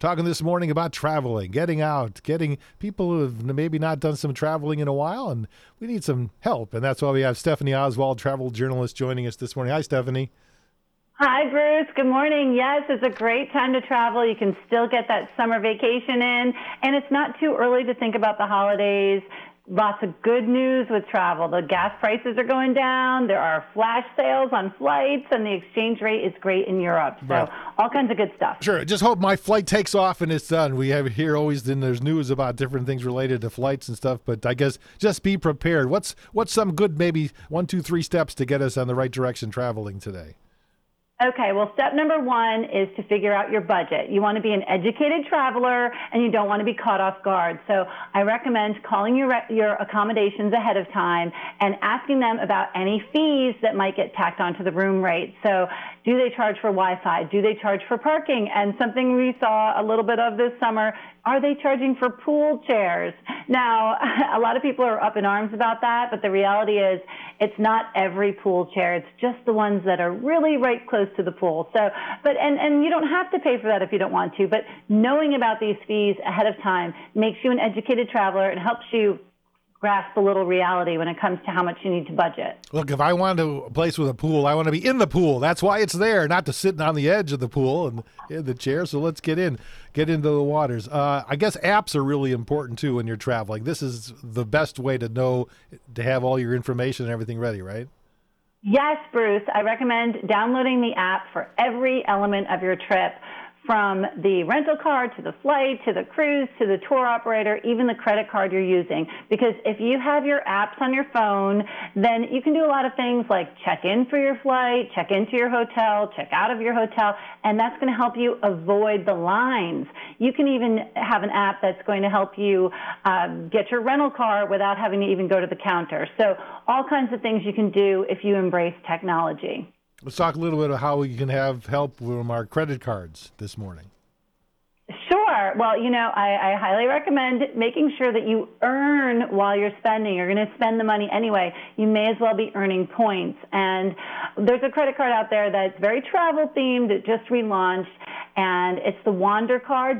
talking this morning about traveling, getting out, getting people who have maybe not done some traveling in a while, and we need some help. And that's why we have Stephanie Oswald, travel journalist, joining us this morning. Hi, Stephanie. Hi, Bruce. Good morning. Yes, it's a great time to travel. You can still get that summer vacation in, and it's not too early to think about the holidays. Lots of good news with travel. The gas prices are going down. There are flash sales on flights, and the exchange rate is great in Europe. So Right. all kinds of good stuff. Sure. Just hope my flight takes off and it's done. We have here always then there's news about different things related to flights and stuff, but I guess just be prepared. What's some good maybe 1, 2, 3 steps to get us on the right direction traveling today? Okay, well, step number one is to figure out your budget. You want to be an educated traveler, and you don't want to be caught off guard. So I recommend calling your accommodations ahead of time and asking them about any fees that might get tacked onto the room rate. So do they charge for Wi-Fi? Do they charge for parking? And something we saw a little bit of this summer, are they charging for pool chairs? Now, a lot of people are up in arms about that, but the reality is it's not every pool chair. It's just the ones that are really right close to the pool. So, and you don't have to pay for that if you don't want to, but knowing about these fees ahead of time makes you an educated traveler and helps you grasp a little reality when it comes to how much you need to budget. Look, if I want a place with a pool, I want to be in the pool. That's why it's there, not to sit on the edge of the pool and in the chair. So let's get into the waters. I guess apps are really important too when you're traveling. This is the best way to know, to have all your information and everything ready, right? Yes, Bruce. I recommend downloading the app for every element of your trip, from the rental car to the flight to the cruise to the tour operator, even the credit card you're using. Because if you have your apps on your phone, then you can do a lot of things like check in for your flight, check into your hotel, check out of your hotel, and that's going to help you avoid the lines. You can even have an app that's going to help you get your rental car without having to even go to the counter. So all kinds of things you can do if you embrace technology. Let's talk a little bit about how we can have help from our credit cards this morning. Sure. Well, I highly recommend making sure that you earn while you're spending. You're going to spend the money anyway. You may as well be earning points. And there's a credit card out there that's very travel themed. It just relaunched, and it's the Wander card,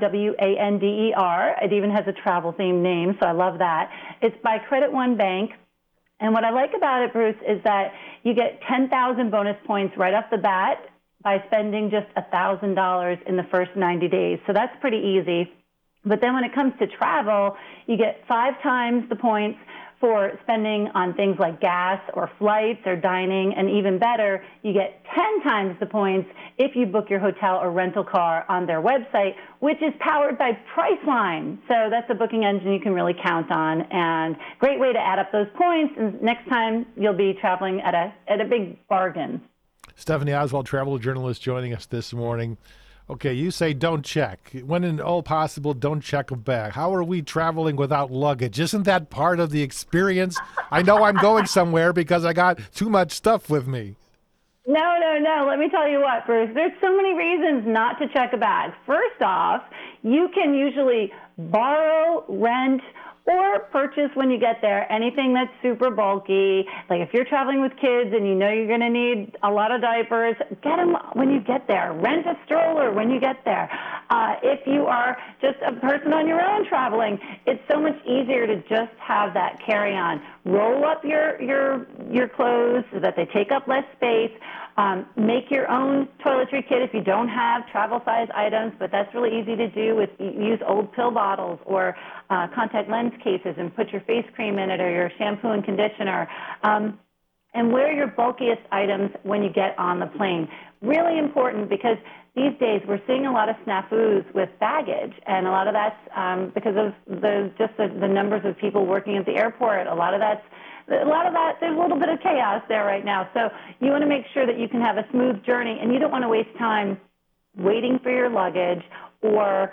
WANDER. It even has a travel themed name, so I love that. It's by Credit One Bank. And what I like about it, Bruce, is that you get 10,000 bonus points right off the bat by spending just $1,000 in the first 90 days. So that's pretty easy. But then when it comes to travel, you get 5 times the points for spending on things like gas or flights or dining, and even better, you get 10 times the points if you book your hotel or rental car on their website, which is powered by Priceline. So that's a booking engine you can really count on, and great way to add up those points, and next time you'll be traveling at a big bargain. Stephanie Oswald, travel journalist, joining us this morning. Okay, you say don't check. When in all possible, don't check a bag. How are we traveling without luggage? Isn't that part of the experience? I know I'm going somewhere because I got too much stuff with me. No. Let me tell you what, Bruce. There's so many reasons not to check a bag. First off, you can usually borrow, rent, or purchase when you get there anything that's super bulky. Like if you're traveling with kids and you know you're going to need a lot of diapers, get them when you get there. Rent a stroller when you get there. If you are just a person on your own traveling, it's so much easier to just have that carry-on. Roll up your clothes so that they take up less space. Make your own toiletry kit if you don't have travel size items, but that's really easy to do. Use old pill bottles or contact lens cases and put your face cream in it, or your shampoo and conditioner. And wear your bulkiest items when you get on the plane. Really important, because these days we're seeing a lot of snafus with baggage, and a lot of that's because of the numbers of people working at the airport. A lot of that, there's a little bit of chaos there right now. So you want to make sure that you can have a smooth journey, and you don't want to waste time waiting for your luggage or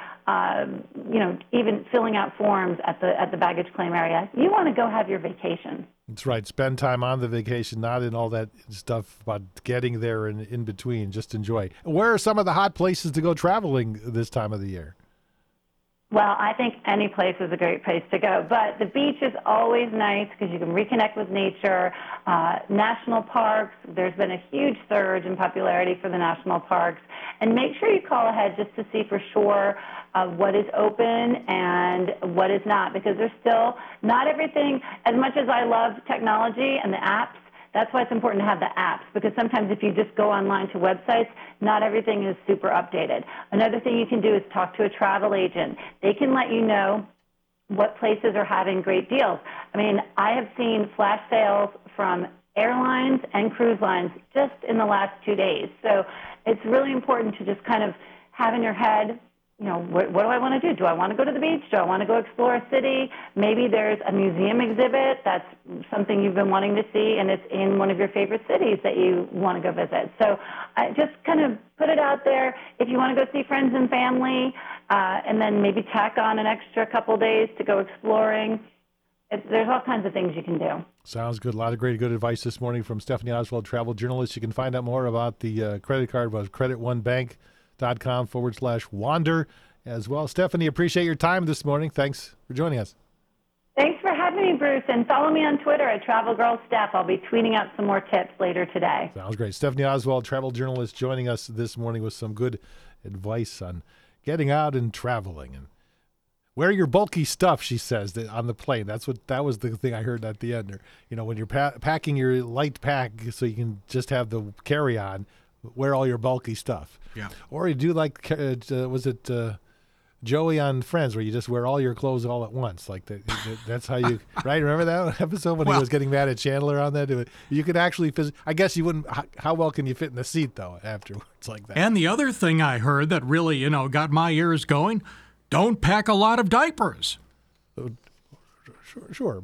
even filling out forms at the baggage claim area. You want to go have your vacation. That's right. Spend time on the vacation, not in all that stuff about getting there and in between. Just enjoy. Where are some of the hot places to go traveling this time of the year? Well, I think any place is a great place to go, but the beach is always nice because you can reconnect with nature. National parks, there's been a huge surge in popularity for the national parks, and make sure you call ahead just to see for sure what is open and what is not, because there's still not everything. As much as I love technology and the apps, that's why it's important to have the apps, because sometimes if you just go online to websites, not everything is super updated. Another thing you can do is talk to a travel agent. They can let you know what places are having great deals. I mean, I have seen flash sales from airlines and cruise lines just in the last 2 days. So it's really important to just kind of have in your head, you know, what do I want to do? Do I want to go to the beach? Do I want to go explore a city? Maybe there's a museum exhibit that's something you've been wanting to see, and it's in one of your favorite cities that you want to go visit. So just kind of put it out there. If you want to go see friends and family, and then maybe tack on an extra couple days to go exploring, there's all kinds of things you can do. Sounds good. A lot of great, good advice this morning from Stephanie Oswald, travel journalist. You can find out more about the credit card about creditonebank.com/wander as well. Stephanie, appreciate your time this morning. Thanks for joining us. Thanks for having me, Bruce. And follow me on Twitter at TravelGirlSteph. I'll be tweeting out some more tips later today. Sounds great. Stephanie Oswald, travel journalist, joining us this morning with some good advice on getting out and traveling. And wear your bulky stuff, she says, on the plane. That was the thing I heard at the end. Or, you know, when you're packing your light pack so you can just have the carry-on, wear all your bulky stuff. Yeah. Or you do like, Joey on Friends, where you just wear all your clothes all at once. Like that's how you, right? Remember that episode when he was getting mad at Chandler on that? You could actually, I guess you wouldn't, how well can you fit in the seat, though, afterwards like that? And the other thing I heard that really, got my ears going, don't pack a lot of diapers. Sure.